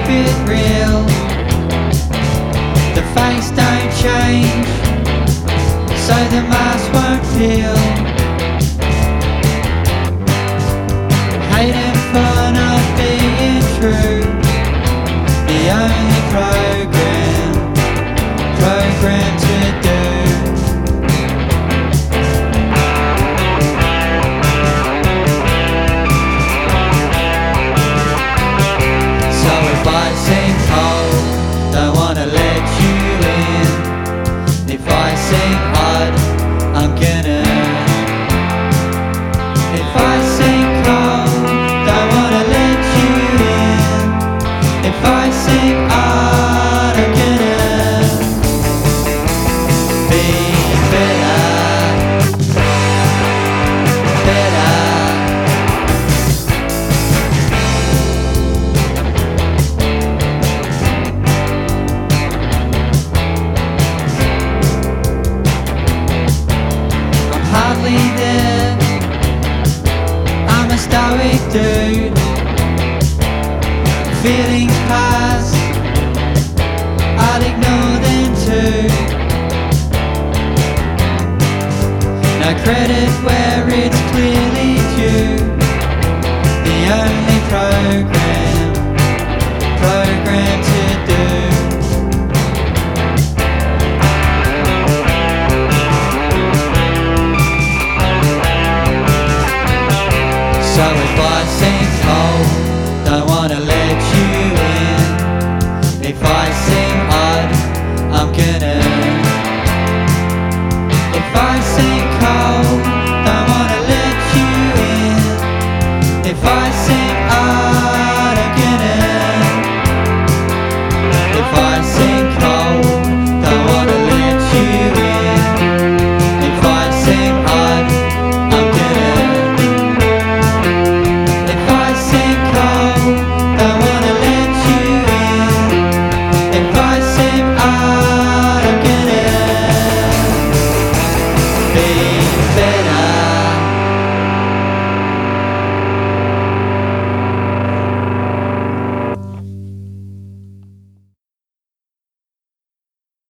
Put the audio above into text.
it real. The face don't change, so the mask won't peel. Hating for not being true. The only program to do. So if I seem cold, don't wanna let you in. If I seem odd, I'm gonna. If I seem cold, don't wanna let you in. If I seem odd, I'm gonna be better. I'm hardly there. I'm a stoic dude. Feelings pass, I'll ignore them too. No credit where it's clearly due. The only program